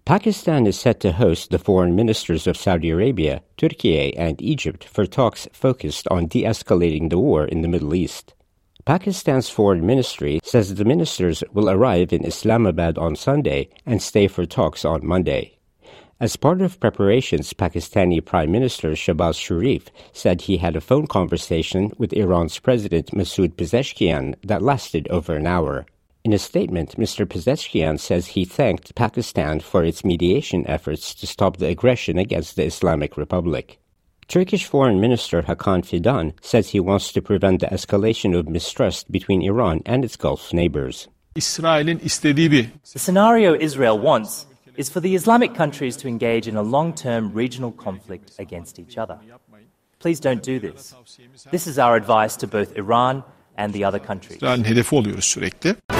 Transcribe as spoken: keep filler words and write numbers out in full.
Pakistan is set to host the foreign ministers of Saudi Arabia, Turkey, and Egypt for talks focused on de-escalating the war in the Middle East. Pakistan's foreign ministry says the ministers will arrive in Islamabad on Sunday and stay for talks on Monday. As part of preparations, Pakistani Prime Minister Shehbaz Sharif said he had a phone conversation with Iran's President Masoud Pezeshkian that lasted over an hour. In a statement, Mister Pezeshkian says he thanked Pakistan for its mediation efforts to stop the aggression against the Islamic Republic. Turkish Foreign Minister Hakan Fidan says he wants to prevent the escalation of mistrust between Iran and its Gulf neighbors. The scenario Israel wants is for the Islamic countries to engage in a long-term regional conflict against each other. Please don't do this. This is our advice to both Iran and the other countries.